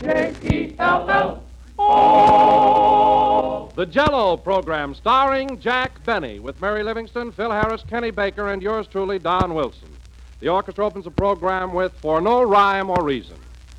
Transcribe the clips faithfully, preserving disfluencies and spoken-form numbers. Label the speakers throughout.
Speaker 1: J E L L O.
Speaker 2: The Jell-O program starring Jack Benny with Mary Livingston, Phil Harris, Kenny Baker, and yours truly, Don Wilson. The orchestra opens the program with For No Rhyme or Reason.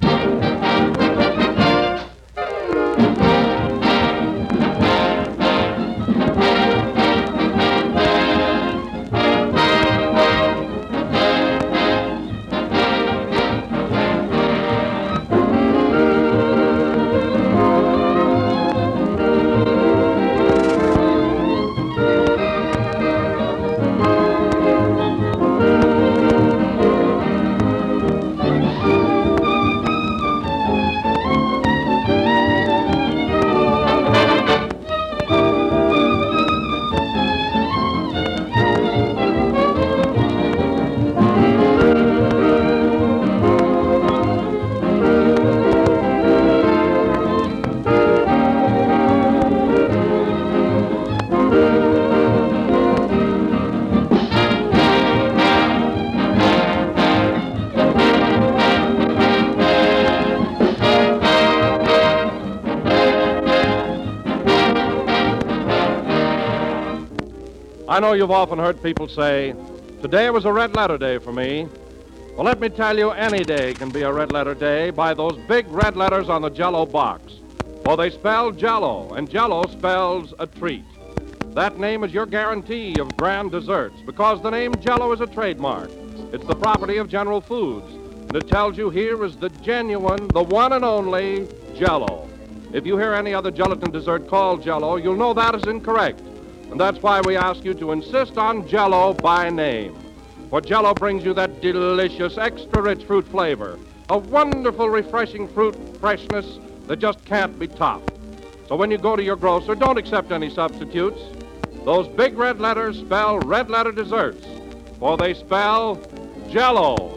Speaker 2: I know you've often heard people say, today was a red letter day for me. Well, let me tell you, any day can be a red letter day by those big red letters on the Jell-O box. For they spell Jell-O, and Jell-O spells a treat. That name is your guarantee of grand desserts, because the name Jell-O is a trademark. It's the property of General Foods, and it tells you here is the genuine, the one and only Jell-O. If you hear any other gelatin dessert called Jell-O, you'll know that is incorrect. And that's why we ask you to insist on Jell-O by name. For Jell-O brings you that delicious, extra-rich fruit flavor, a wonderful, refreshing fruit freshness that just can't be topped. So when you go to your grocer, don't accept any substitutes. Those big red letters spell red letter desserts, for they spell Jell-O.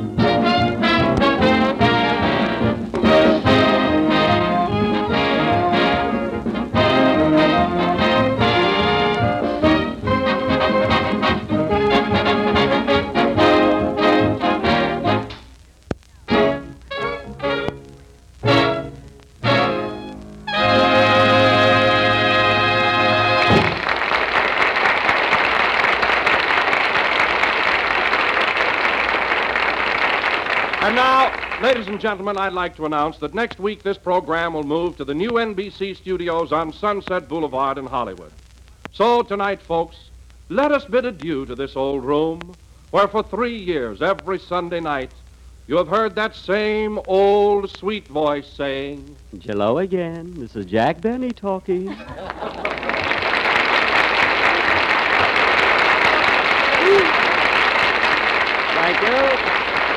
Speaker 2: And now, ladies and gentlemen, I'd like to announce that next week this program will move to the new N B C studios on Sunset Boulevard in Hollywood. So tonight, folks, let us bid adieu to this old room where for three years, every Sunday night, you have heard that same old sweet voice saying,
Speaker 3: Jell-O again. This is Jack Benny talking. Thank you.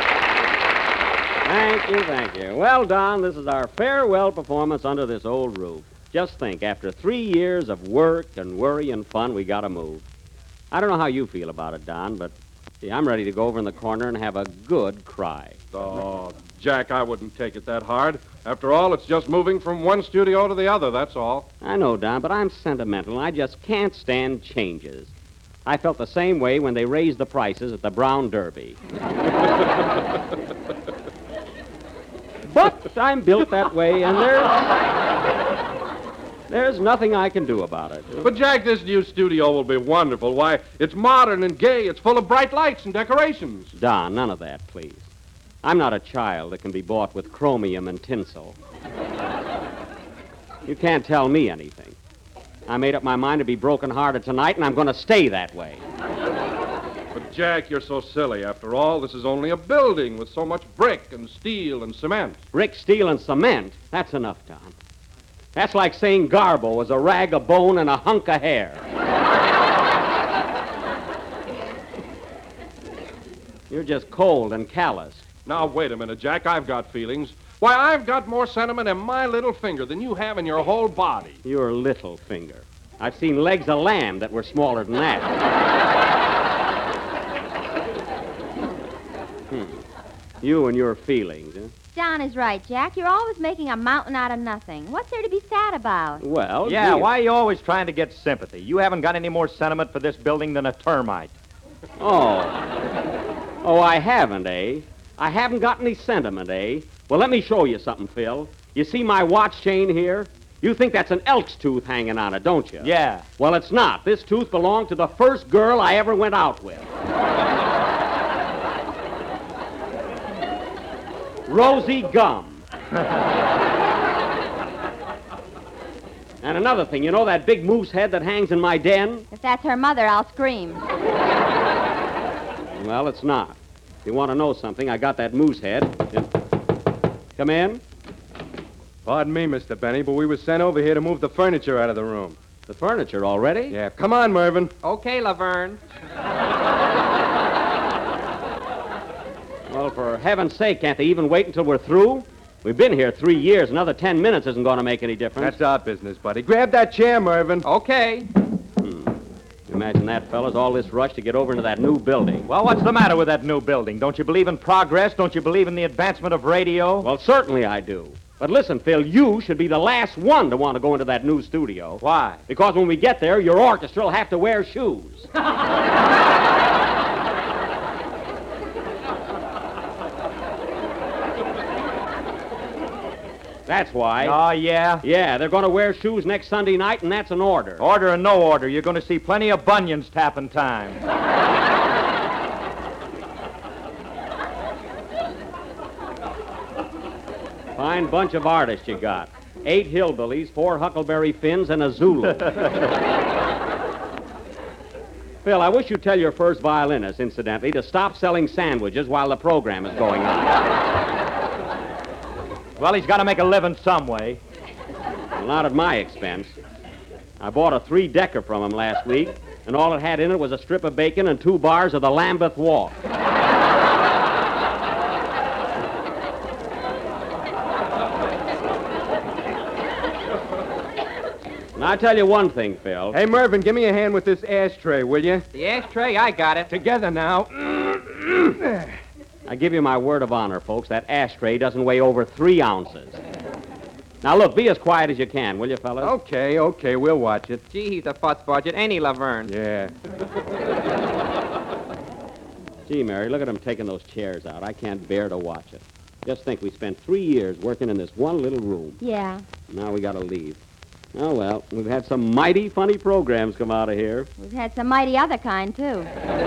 Speaker 3: Thank you, thank you. Well, Don, this is our farewell performance under this old roof. Just think, after three years of work and worry and fun, we got to move. I don't know how you feel about it, Don, but see, I'm ready to go over in the corner and have a good cry.
Speaker 2: Oh, Jack, I wouldn't take it that hard. After all, it's just moving from one studio to the other, that's all.
Speaker 3: I know, Don, but I'm sentimental, and I just can't stand changes. I felt the same way when they raised the prices at the Brown Derby. But I'm built that way, and there's, there's nothing I can do about it.
Speaker 2: But, Jack, this new studio will be wonderful. Why, it's modern and gay. It's full of bright lights and decorations.
Speaker 3: Don, none of that, please. I'm not a child that can be bought with chromium and tinsel. You can't tell me anything. I made up my mind to be broken-hearted tonight, and I'm going to stay that way.
Speaker 2: But, Jack, you're so silly. After all, this is only a building with so much brick and steel and cement.
Speaker 3: Brick, steel, and cement? That's enough, Don. That's like saying Garbo was a rag of bone and a hunk of hair. You're just cold and callous.
Speaker 2: Now, wait a minute, Jack. I've got feelings. Why, I've got more sentiment in my little finger than you have in your whole body.
Speaker 3: Your little finger. I've seen legs of lamb that were smaller than that. hmm. You and your feelings, huh?
Speaker 4: Don is right, Jack. You're always making a mountain out of nothing. What's there to be sad about?
Speaker 3: Well,
Speaker 5: Yeah,
Speaker 3: dear.
Speaker 5: why are you always trying to get sympathy? You haven't got any more sentiment for this building than a termite.
Speaker 3: Oh. Oh, I haven't, eh? I haven't got any sentiment, eh? Well, let me show you something, Phil. You see my watch chain here? You think that's an elk's tooth hanging on it, don't you?
Speaker 5: Yeah.
Speaker 3: Well, it's not. This tooth belonged to the first girl I ever went out with. Rosie Gum. And another thing, you know that big moose head that hangs in my den?
Speaker 4: If that's her mother, I'll scream.
Speaker 3: Well, it's not. If you want to know something, I got that moose head. It... Come in.
Speaker 6: Pardon me, Mister Benny, but we were sent over here to move the furniture out of the room.
Speaker 3: The furniture already?
Speaker 6: Yeah, come on, Mervyn.
Speaker 7: Okay, Laverne.
Speaker 3: Well, for heaven's sake, can't they even wait until we're through? We've been here three years. Another ten minutes isn't going to make any difference.
Speaker 6: That's our business, buddy. Grab that chair, Mervyn.
Speaker 7: Okay.
Speaker 3: Hmm. Imagine that, fellas, all this rush to get over into that new building.
Speaker 5: Well, what's the matter with that new building? Don't you believe in progress? Don't you believe in the advancement of radio?
Speaker 3: Well, certainly I do. But listen, Phil, you should be the last one to want to go into that new studio.
Speaker 5: Why?
Speaker 3: Because when we get there, your orchestra will have to wear shoes. That's why.
Speaker 5: Oh, yeah?
Speaker 3: Yeah, they're going to wear shoes next Sunday night, and that's an order.
Speaker 5: Order or no order, you're going to see plenty of bunions tapping time.
Speaker 3: Fine bunch of artists you got. Eight hillbillies, four Huckleberry Finns, and a Zulu. Phil, I wish you'd tell your first violinist, incidentally, to stop selling sandwiches while the program is going on.
Speaker 5: Well, he's got to make a living some way.
Speaker 3: Well, not at my expense. I bought a three-decker from him last week, and all it had in it was a strip of bacon and two bars of the Lambeth Walk. And I tell you one thing, Phil.
Speaker 6: Hey, Mervyn, give me a hand with this ashtray, will you?
Speaker 7: The ashtray, I got it.
Speaker 6: Together now.
Speaker 3: I give you my word of honor, folks, that ashtray doesn't weigh over three ounces. Now, look, be as quiet as you can, will you, fellas?
Speaker 6: Okay, okay, we'll watch it.
Speaker 7: Gee, he's a fuss budget, ain't he, Laverne?
Speaker 6: Yeah.
Speaker 3: Gee, Mary, look at him taking those chairs out. I can't bear to watch it. Just think, we spent three years working in this one little room.
Speaker 4: Yeah.
Speaker 3: Now we gotta leave. Oh, well, we've had some mighty funny programs come out of here.
Speaker 4: We've had some mighty other kind, too.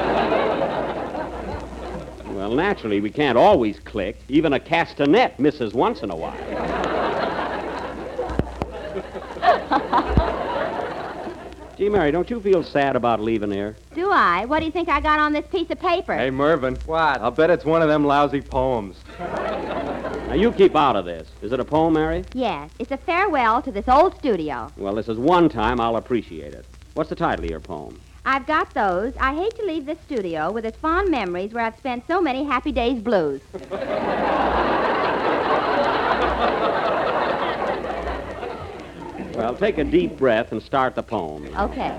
Speaker 3: Well, naturally, we can't always click. Even a castanet misses once in a while. Gee, Mary, don't you feel sad about leaving here?
Speaker 4: Do I? What do you think I got on this piece of paper?
Speaker 6: Hey, Mervyn.
Speaker 7: What?
Speaker 6: I'll bet it's one of them lousy poems.
Speaker 3: Now, you keep out of this. Is it a poem, Mary?
Speaker 4: Yes, it's a farewell to this old studio.
Speaker 3: Well, this is one time I'll appreciate it. What's the title of your poem?
Speaker 4: I've got those. I hate to leave this studio with its fond memories where I've spent so many happy days blues.
Speaker 3: Well, take a deep breath and start the poem.
Speaker 4: Okay.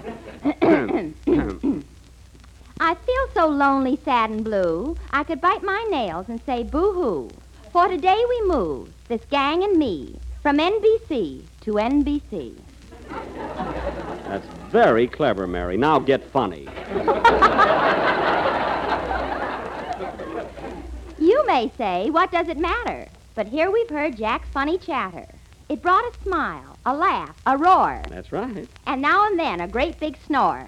Speaker 4: I feel so lonely, sad, and blue, I could bite my nails and say boo-hoo. For today we move, this gang and me, from N B C to N B C.
Speaker 3: That's very clever, Mary. Now get funny.
Speaker 4: You may say, what does it matter? But here we've heard Jack's funny chatter. It brought a smile, a laugh, a roar,
Speaker 3: That's right.
Speaker 4: and now and then a great big snore.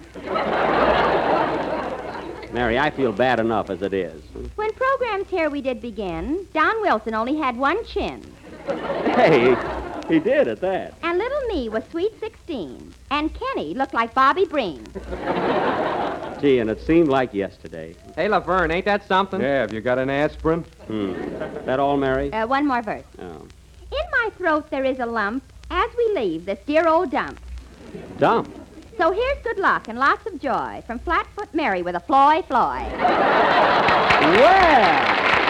Speaker 3: Mary, I feel bad enough as it is.
Speaker 4: When programs here we did begin, Don Wilson only had one chin.
Speaker 3: Hey, he did at that.
Speaker 4: And little me was sweet sixteen. And Kenny looked like Bobby Breen.
Speaker 3: Gee, and it seemed like yesterday.
Speaker 7: Hey, Laverne, ain't that something?
Speaker 6: Yeah, have you got an aspirin?
Speaker 3: Hmm. That all, Mary?
Speaker 4: Uh, one more verse.
Speaker 3: Oh.
Speaker 4: In my throat there is a lump as we leave this dear old dump.
Speaker 3: Dump.
Speaker 4: So here's good luck and lots of joy from Flatfoot Mary with a Floy Floy.
Speaker 3: Well, well.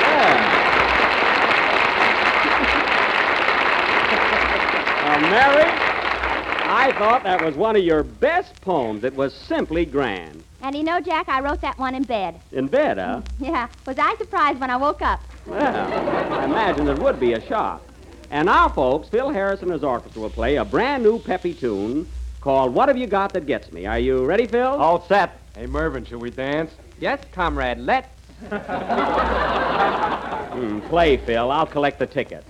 Speaker 3: Uh, Mary, I thought that was one of your best poems. It was simply grand.
Speaker 4: And you know, Jack, I wrote that one in bed.
Speaker 3: In bed, huh?
Speaker 4: Yeah. Was I surprised when I woke up?
Speaker 3: Well, I imagine it would be a shock. And now, folks, Phil Harris and his orchestra will play a brand new peppy tune called What Have You Got That Gets Me? Are you ready, Phil?
Speaker 5: All set.
Speaker 6: Hey, Mervyn, shall we dance?
Speaker 7: Yes, comrade, let's.
Speaker 3: Hmm, play, Phil. I'll collect the tickets.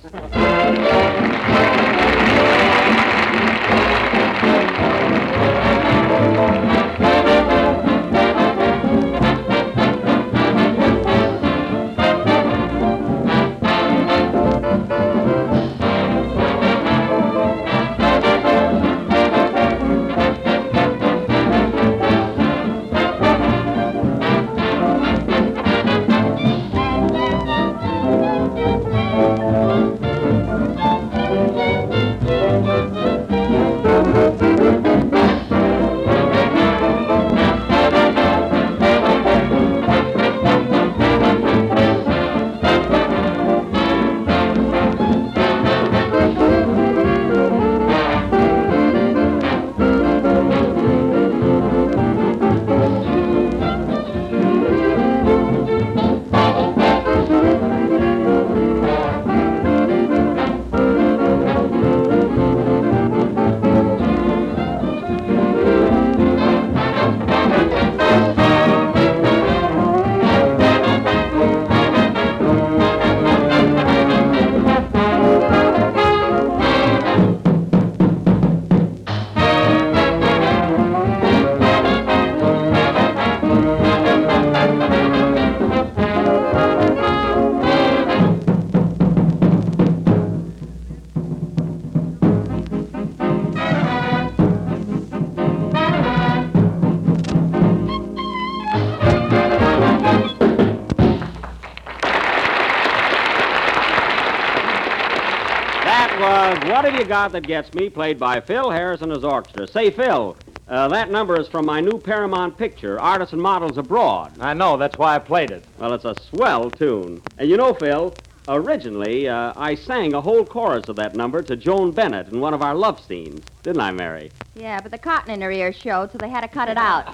Speaker 3: What Have You Got That Gets Me, played by Phil Harris and his orchestra. Say, Phil, uh, that number is from my new Paramount picture, Artists and Models Abroad.
Speaker 5: I know, that's why I played it.
Speaker 3: Well, it's a swell tune. And you know, Phil, originally, uh, I sang a whole chorus of that number to Joan Bennett in one of our love scenes. Didn't I, Mary?
Speaker 4: Yeah, but the cotton in her ears showed, so they had to cut it out.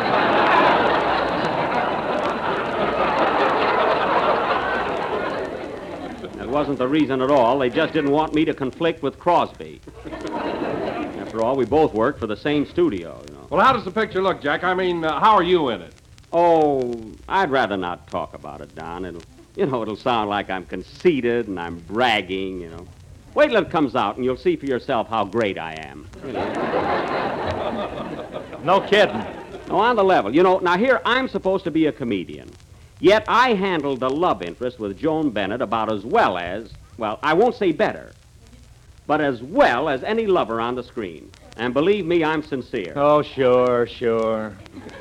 Speaker 3: That wasn't the reason at all. They just didn't want me to conflict with Crosby. After all, we both worked for the same studio, you know.
Speaker 2: Well, how does the picture look, Jack? I mean, uh, how are you in it?
Speaker 3: Oh, I'd rather not talk about it, Don. It'll, you know, it'll sound like I'm conceited and I'm bragging, you know. Wait till it comes out and you'll see for yourself how great I am. You know.
Speaker 5: No kidding.
Speaker 3: No, on the level. You know, now here I'm supposed to be a comedian. Yet I handled the love interest with Joan Bennett about as well as, well, I won't say better, but as well as any lover on the screen. And believe me, I'm sincere.
Speaker 5: Oh, sure, sure.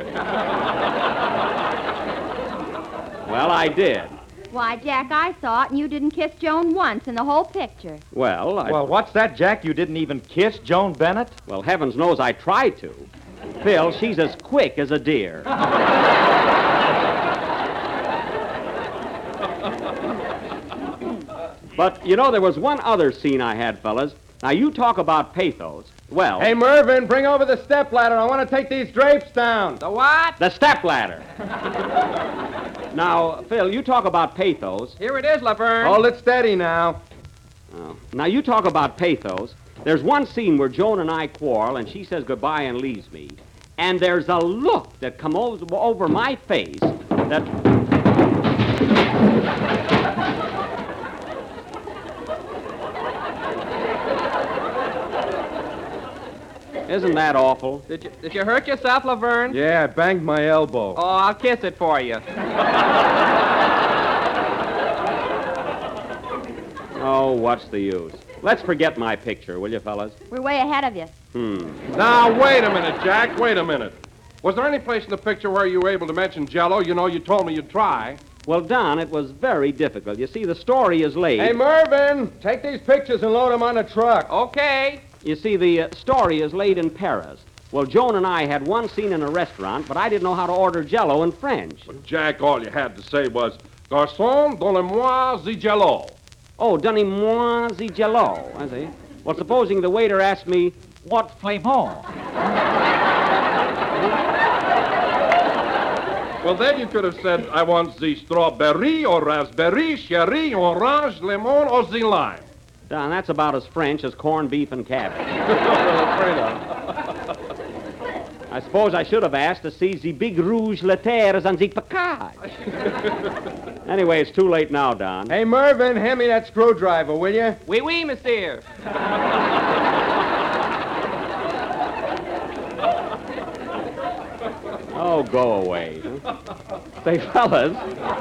Speaker 3: Well, I did.
Speaker 4: Why, Jack, I saw it, and you didn't kiss Joan once in the whole picture.
Speaker 3: Well, I...
Speaker 5: Well, what's that, Jack? You didn't even kiss Joan Bennett?
Speaker 3: Well, heavens knows I tried to. Phil, she's as quick as a deer. But, you know, there was one other scene I had, fellas. Now, you talk about pathos. Well...
Speaker 6: Hey, Mervyn, bring over the stepladder. I want to take these drapes down.
Speaker 7: The what?
Speaker 3: The stepladder. Now, Phil, you talk about pathos.
Speaker 7: Here it is, Laverne.
Speaker 6: Hold it steady now.
Speaker 3: Oh. Now, you talk about pathos. There's one scene where Joan and I quarrel, and she says goodbye and leaves me. And there's a look that comes over, over my face that... Isn't that awful?
Speaker 7: Did you, did you hurt yourself, Laverne?
Speaker 6: Yeah, I banged my elbow.
Speaker 7: Oh, I'll kiss it for you.
Speaker 3: Oh, what's the use? Let's forget my picture, will you, fellas?
Speaker 4: We're way ahead of you.
Speaker 3: Hmm.
Speaker 2: Now, wait a minute, Jack. Wait a minute. Was there any place in the picture where you were able to mention Jell-O? You know, you told me you'd try.
Speaker 3: Well, Don, it was very difficult. You see, the story is laid...
Speaker 6: Hey, Mervyn, take these pictures and load them on the truck.
Speaker 7: Okay.
Speaker 3: You see, the uh, story is laid in Paris. Well, Joan and I had one scene in a restaurant, but I didn't know how to order Jell-O in French.
Speaker 2: But, Jack, all you had to say was, Garçon, donnez-moi the Jell-O.
Speaker 3: Oh, donnez-moi the Jell-O, I see. Well, supposing the waiter asked me, what flavor?
Speaker 2: Well, then you could have said, I want the strawberry or raspberry, cherry, orange, lemon, or the lime.
Speaker 3: Don, that's about as French as corned beef and cabbage. I suppose I should have asked to see the big rouge letters on the placard. Anyway, it's too late now, Don.
Speaker 6: Hey, Mervyn, hand me that screwdriver, will you?
Speaker 7: Oui, oui, monsieur.
Speaker 3: Oh, go away. Say, fellas,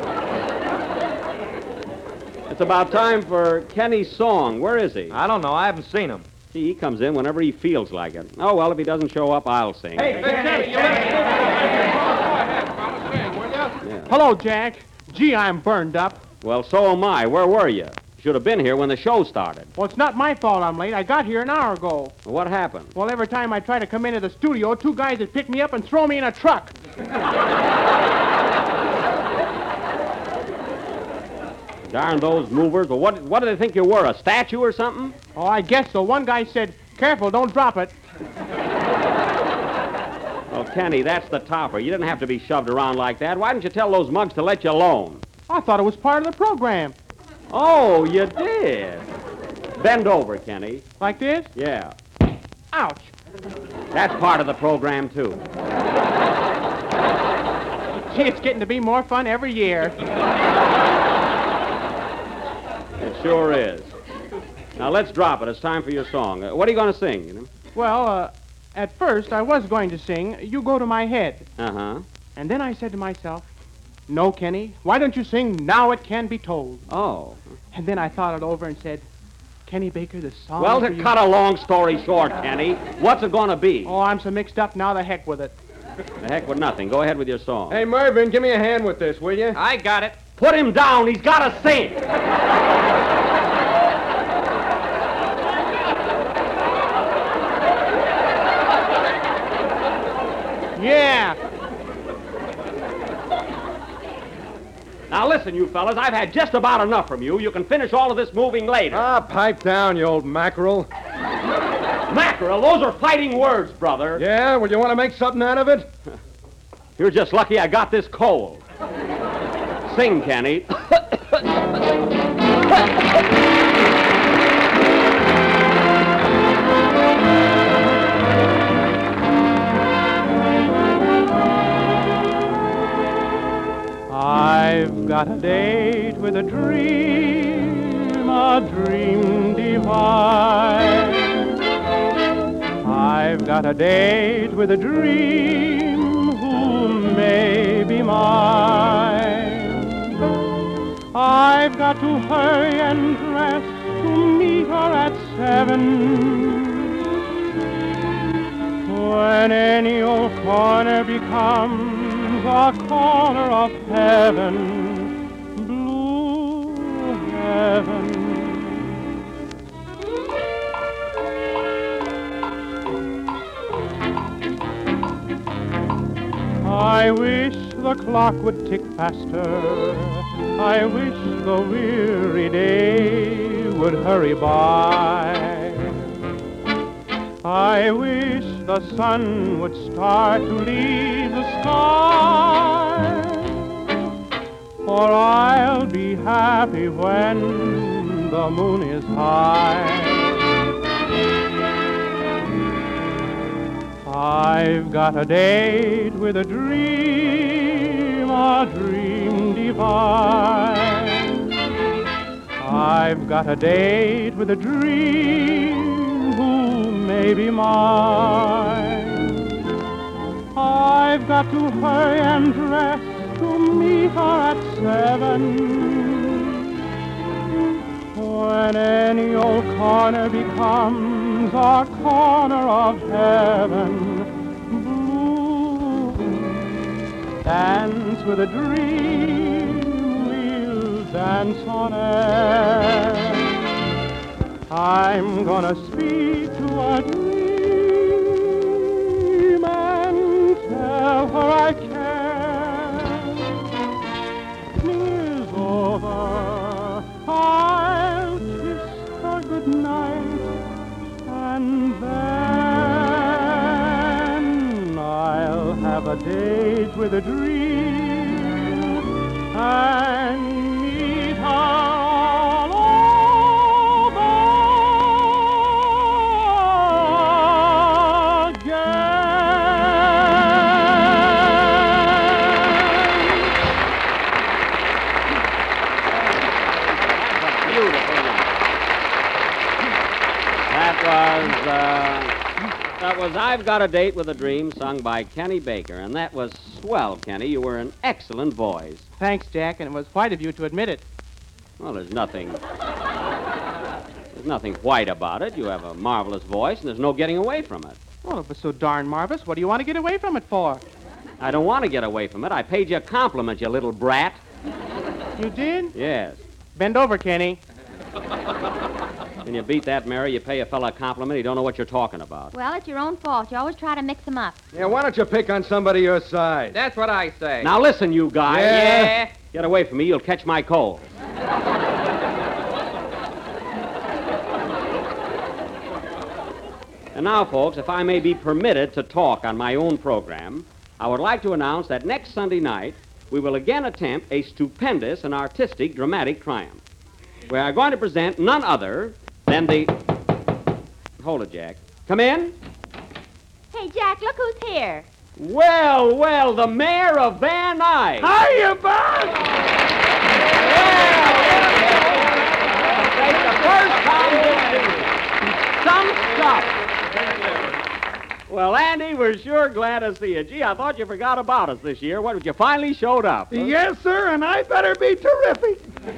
Speaker 3: it's about time for Kenny's song. Where is he?
Speaker 5: I don't know. I haven't seen him.
Speaker 3: Gee, he comes in whenever he feels like it. Oh, well, if he doesn't show up, I'll sing.
Speaker 6: Hey, Kenny!
Speaker 8: Hello, Jack. Gee, I'm burned up.
Speaker 3: Well, so am I. Where were you? Should have been here when the show started.
Speaker 8: Well, it's not my fault I'm late. I got here an hour ago.
Speaker 3: What happened?
Speaker 8: Well, every time I try to come into the studio, two guys would pick me up and throw me in a truck.
Speaker 3: Darn those movers. Well, what, what do they think you were, a statue or something?
Speaker 8: Oh, I guess so. One guy said, careful, don't drop it.
Speaker 3: Well, Kenny, that's the topper. You didn't have to be shoved around like that. Why didn't you tell those mugs to let you alone?
Speaker 8: I thought it was part of the program.
Speaker 3: Oh, you did. Bend over, Kenny.
Speaker 8: Like this?
Speaker 3: Yeah.
Speaker 8: Ouch.
Speaker 3: That's part of the program, too.
Speaker 8: Gee, it's getting to be more fun every year.
Speaker 3: It sure is. Now, let's drop it. It's time for your song. Uh, what are you going to sing, you know?
Speaker 8: Well, uh, at first I was going to sing You Go to My Head.
Speaker 3: Uh-huh.
Speaker 8: And then I said to myself, no, Kenny, why don't you sing Now It Can Be Told?
Speaker 3: Oh.
Speaker 8: And then I thought it over and said, Kenny Baker, the song
Speaker 3: Well,
Speaker 8: for
Speaker 3: to
Speaker 8: you...
Speaker 3: cut a long story short, Kenny, what's it going to be?
Speaker 8: Oh, I'm so mixed up now, the heck with it.
Speaker 3: The heck with nothing. Go ahead with your song.
Speaker 6: Hey, Mervyn, give me a hand with this, will you?
Speaker 7: I got it.
Speaker 3: Put him down. He's got to sing.
Speaker 8: Yeah.
Speaker 3: Now, listen, you fellas, I've had just about enough from you. You can finish all of this moving later.
Speaker 6: Ah, pipe down, you old mackerel.
Speaker 3: Mackerel, those are fighting words, brother.
Speaker 6: Yeah? Well, you want to make something out of it?
Speaker 3: You're just lucky I got this cold. Sing, Kenny.
Speaker 8: I've got a date with a dream, a dream divine. I've got a date with a dream who may be mine. I've got to hurry and dress to meet her at seven. When any old corner becomes a corner of heaven, blue heaven. I wish the clock would tick faster. I wish the weary day would hurry by. I wish the sun would start to leave the sky, for I'll be happy when the moon is high. I've got a date with a dream, a dream divine. I've got a date with a dream who may be mine. I've got to hurry and dress to meet her at seven. When any old corner becomes a corner of heaven, blue, dance with a dream, we'll dance on air. I'm gonna speak to a dream and tell her I care. Is over, I'll kiss her good night, and then I'll have a date with a dream and meet her all over again.
Speaker 3: That was, uh, that was I've Got a Date with a Dream, sung by Kenny Baker. And that was swell, Kenny. You were an excellent voice.
Speaker 7: Thanks, Jack, and it was white of you to admit it.
Speaker 3: Well, there's nothing... There's nothing white about it. You have a marvelous voice, and there's no getting away from it.
Speaker 7: Well, if it's so darn marvelous, what do you want to get away from it for?
Speaker 3: I don't want to get away from it. I paid you a compliment, you little brat.
Speaker 7: You did?
Speaker 3: Yes.
Speaker 7: Bend over, Kenny.
Speaker 3: When you beat that, Mary, you pay a fella a compliment, you don't know what you're talking about.
Speaker 4: Well, it's your own fault. You always try to mix them up.
Speaker 6: Yeah, why don't you pick on somebody your size?
Speaker 7: That's what I say.
Speaker 3: Now listen, you guys.
Speaker 6: Yeah?
Speaker 3: Get away from me, you'll catch my cold. And now, folks, if I may be permitted to talk on my own program, I would like to announce that next Sunday night, we will again attempt a stupendous and artistic dramatic triumph. We are going to present none other than the... Hold it, Jack. Come in.
Speaker 4: Hey, Jack, look who's here.
Speaker 3: Well, well, the mayor of Van Nuys.
Speaker 8: Hiya, Buck!
Speaker 3: It's the first time this Some stuff. Well, Andy, we're sure glad to see you. Gee, I thought you forgot about us this year. What, you finally showed up? Huh?
Speaker 8: Yes, sir, and I better be terrific.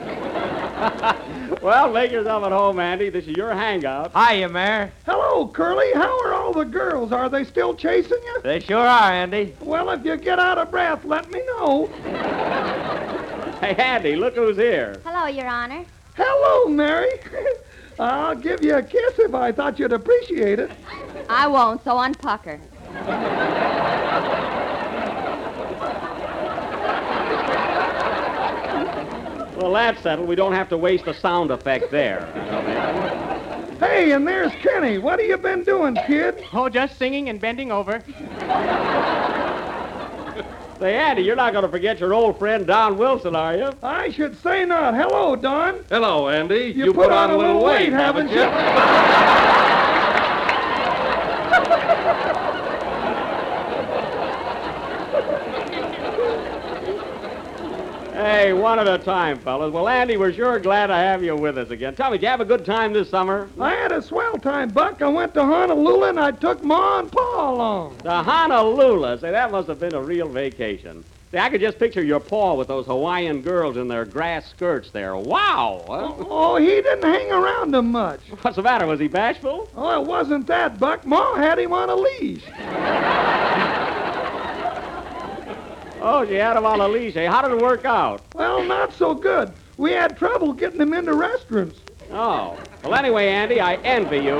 Speaker 3: Well, make yourself at home, Andy. This is your hangout.
Speaker 7: Hiya, Mayor.
Speaker 8: Hello, Curly. How are all the girls? Are they still chasing you?
Speaker 7: They sure are, Andy.
Speaker 8: Well, if you get out of breath, let me know.
Speaker 3: Hey, Andy, look who's here.
Speaker 4: Hello, Your Honor.
Speaker 8: Hello, Mary. I'll give you a kiss if I thought you'd appreciate it.
Speaker 4: I won't, so unpucker.
Speaker 3: Well, that's settled. We don't have to waste a sound effect there.
Speaker 8: Hey, and there's Kenny. What have you been doing, kid?
Speaker 7: Oh, just singing and bending over.
Speaker 3: Say, Andy, you're not going to forget your old friend Don Wilson, are you?
Speaker 8: I should say not. Hello, Don.
Speaker 2: Hello, Andy.
Speaker 8: You, put, on, a little weight, haven't you?
Speaker 3: Hey, one at a time, fellas. Well, Andy, we're sure glad to have you with us again. Tell me, did you have a good time this summer?
Speaker 8: I had a swell time, Buck. I went to Honolulu, and I took Ma and Pa along.
Speaker 3: To Honolulu. Say, that must have been a real vacation. See, I could just picture your Pa with those Hawaiian girls in their grass skirts there. Wow! Huh?
Speaker 8: Oh, oh, he didn't hang around them much.
Speaker 3: What's the matter? Was he bashful?
Speaker 8: Oh, it wasn't that, Buck. Ma had him on a leash.
Speaker 3: Oh, she had him on a leash. Hey, how did it work out?
Speaker 8: Well, not so good. We had trouble getting him into restaurants.
Speaker 3: Oh. Well, anyway, Andy, I envy you.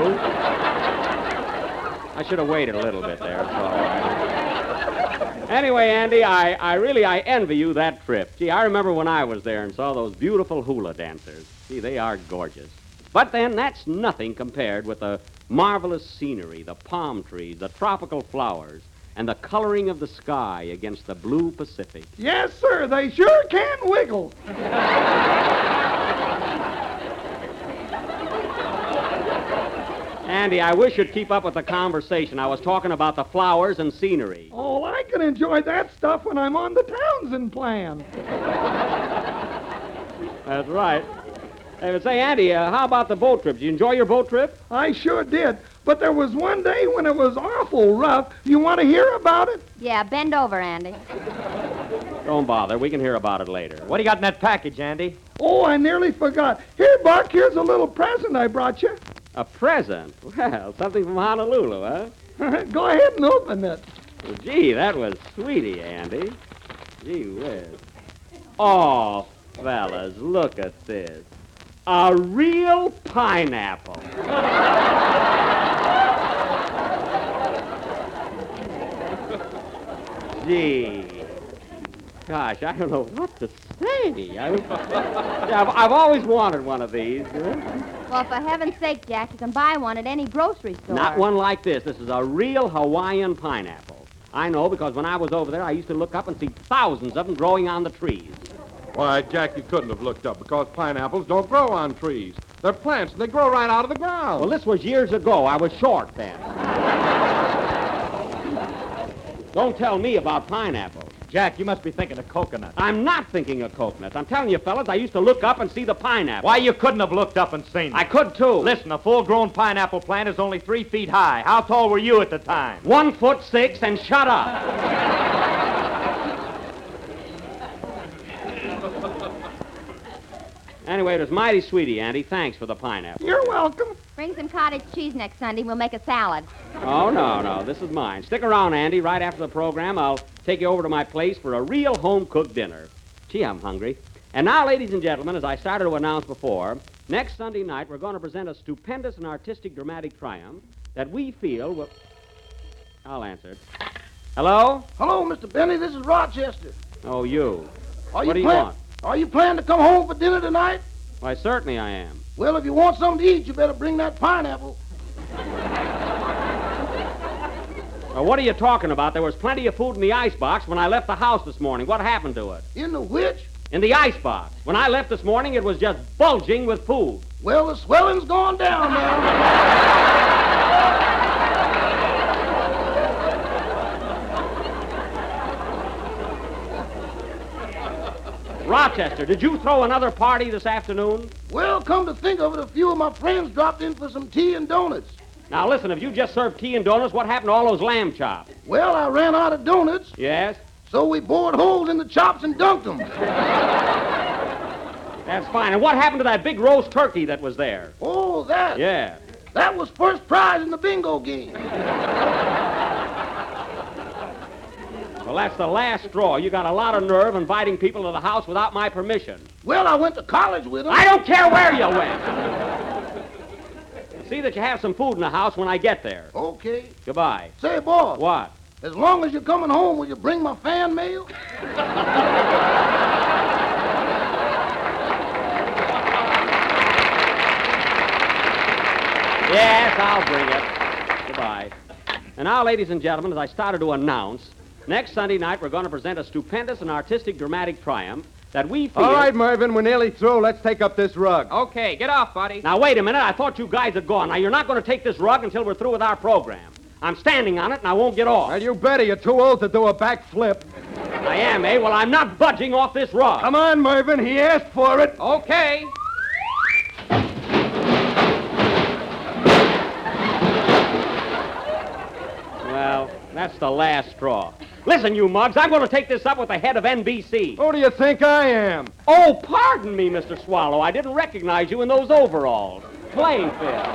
Speaker 3: I should have waited a little bit there. So. Anyway, Andy, I, I really, I envy you that trip. Gee, I remember when I was there and saw those beautiful hula dancers. Gee, they are gorgeous. But then that's nothing compared with the marvelous scenery, the palm trees, the tropical flowers, and the coloring of the sky against the blue Pacific.
Speaker 8: Yes, sir, they sure can wiggle.
Speaker 3: Andy, I wish you'd keep up with the conversation. I was talking about the flowers and scenery.
Speaker 8: Oh, I can enjoy that stuff when I'm on the Townsend plan.
Speaker 3: That's right. Hey, but say, Andy, uh, how about the boat trip? Did you enjoy your boat trip?
Speaker 8: I sure did. But there was one day when it was awful rough. You want to hear about it?
Speaker 4: Yeah, bend over, Andy.
Speaker 3: Don't bother. We can hear about it later.
Speaker 7: What do you got in that package, Andy?
Speaker 8: Oh, I nearly forgot. Here, Buck, here's a little present I brought you.
Speaker 3: A present? Well, something from Honolulu, huh?
Speaker 8: Go ahead and open it.
Speaker 3: Well, gee, that was sweetie, Andy. Gee whiz. Oh, fellas, look at this. A real pineapple. Gee. Gosh, I don't know what to say. I, I've, I've always wanted one of these.
Speaker 4: Well, for heaven's sake, Jack, you can buy one at any grocery store.
Speaker 3: Not one like this. This is a real Hawaiian pineapple. I know because when I was over there, I used to look up and see thousands of them growing on the trees.
Speaker 2: Why, Jack, you couldn't have looked up because pineapples don't grow on trees. They're plants, and they grow right out of the ground.
Speaker 3: Well, this was years ago. I was short then. Don't tell me about pineapples.
Speaker 5: Jack, you must be thinking of coconut.
Speaker 3: I'm not thinking of coconuts. I'm telling you, fellas, I used to look up and see the pineapple.
Speaker 5: Why, you couldn't have looked up and seen it.
Speaker 3: I could, too.
Speaker 5: Listen, a full-grown pineapple plant is only three feet high. How tall were you at the time?
Speaker 3: One foot six, and shut up. Anyway, it was mighty sweetie, Andy. Thanks for the pineapple.
Speaker 1: You're welcome.
Speaker 4: Bring some cottage cheese next Sunday. We'll make a salad.
Speaker 3: Oh, no, no. This is mine. Stick around, Andy. Right after the program, I'll take you over to my place for a real home-cooked dinner. Gee, I'm hungry. And now, ladies and gentlemen, as I started to announce before, next Sunday night we're going to present a stupendous and artistic dramatic triumph that we feel will... I'll answer it. Hello?
Speaker 1: Hello, Mister Benny. This is Rochester.
Speaker 3: Oh, you.
Speaker 1: Are
Speaker 3: What do you
Speaker 1: plan-
Speaker 3: want?
Speaker 1: Are you planning to come home for dinner tonight?
Speaker 3: Why, certainly I am.
Speaker 1: Well, if you want something to eat, you better bring that pineapple.
Speaker 3: Well, what are you talking about? There was plenty of food in the icebox when I left the house this morning. What happened to it?
Speaker 1: In the which?
Speaker 3: In the icebox. When I left this morning, it was just bulging with food.
Speaker 1: Well, the swelling's gone down now.
Speaker 3: Rochester, did you throw another party this afternoon?
Speaker 1: Well, come to think of it, a few of my friends dropped in for some tea and donuts.
Speaker 3: Now, listen, if you just served tea and donuts, what happened to all those lamb chops?
Speaker 1: Well, I ran out of donuts,
Speaker 3: Yes?
Speaker 1: so we bored holes in the chops and dunked them.
Speaker 3: That's fine. And what happened to that big roast turkey that was there?
Speaker 1: Oh, that.
Speaker 3: Yeah.
Speaker 1: That was first prize in the bingo game.
Speaker 3: Well, that's the last straw. You got a lot of nerve inviting people to the house without my permission.
Speaker 1: Well, I went to college with them.
Speaker 3: I don't care where you went. See that you have some food in the house when I get there.
Speaker 1: Okay.
Speaker 3: Goodbye.
Speaker 1: Say, boy.
Speaker 3: What?
Speaker 1: As long as you're coming home, will you bring my fan mail?
Speaker 3: Yes, I'll bring it. Goodbye. And now, ladies and gentlemen, as I started to announce, next Sunday night we're going to present a stupendous and artistic dramatic triumph that we feel...
Speaker 6: All right, Mervyn, we're nearly through. Let's take up this rug.
Speaker 7: Okay, get off, buddy.
Speaker 3: Now, wait a minute. I thought you guys had gone. Now, you're not going to take this rug until we're through with our program. I'm standing on it, and I won't get off.
Speaker 6: Well, you better. You're too old to do a backflip.
Speaker 3: I am, eh? Well, I'm not budging off this rug.
Speaker 6: Come on, Mervyn. He asked for it.
Speaker 7: Okay.
Speaker 3: Well, that's the last straw. Listen, you mugs, I'm going to take this up with the head of N B C.
Speaker 6: Who do you think I am?
Speaker 3: Oh, pardon me, Mister Swallow. I didn't recognize you in those overalls. Playing field.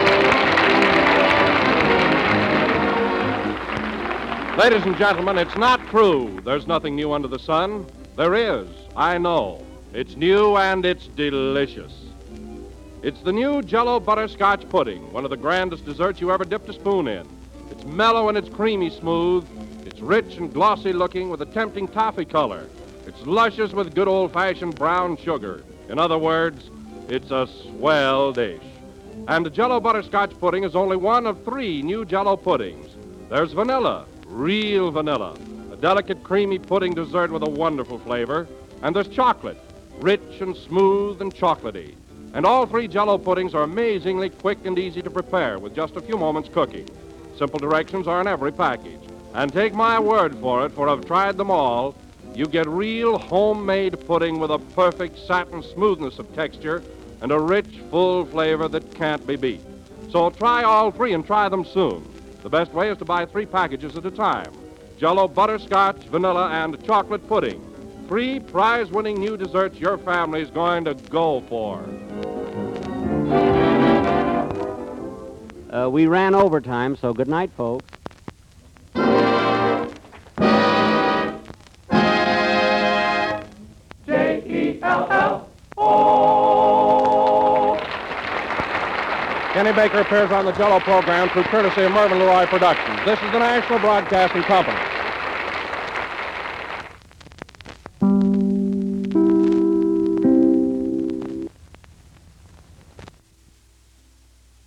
Speaker 2: Ladies and gentlemen, it's not true. There's nothing new under the sun. There is. I know. It's new and it's delicious. It's the new Jell-O butterscotch pudding, one of the grandest desserts you ever dipped a spoon in. It's mellow and it's creamy smooth. It's rich and glossy looking with a tempting toffee color. It's luscious with good old-fashioned brown sugar. In other words, it's a swell dish. And the Jell-O butterscotch pudding is only one of three new Jell-O puddings. There's vanilla, real vanilla, a delicate creamy pudding dessert with a wonderful flavor. And there's chocolate, rich and smooth and chocolatey. And all three Jell-O puddings are amazingly quick and easy to prepare with just a few moments cooking. Simple directions are in every package. And take my word for it, for I've tried them all. You get real homemade pudding with a perfect satin smoothness of texture and a rich, full flavor that can't be beat. So try all three and try them soon. The best way is to buy three packages at a time. Jell-O butterscotch, vanilla, and chocolate pudding. Three prize-winning new desserts your family's going to go for.
Speaker 3: Uh, we ran overtime, so good night, folks.
Speaker 1: J E L L O.
Speaker 2: Kenny Baker appears on the Jell-O program through courtesy of Mervyn LeRoy Productions. This is the National Broadcasting Company.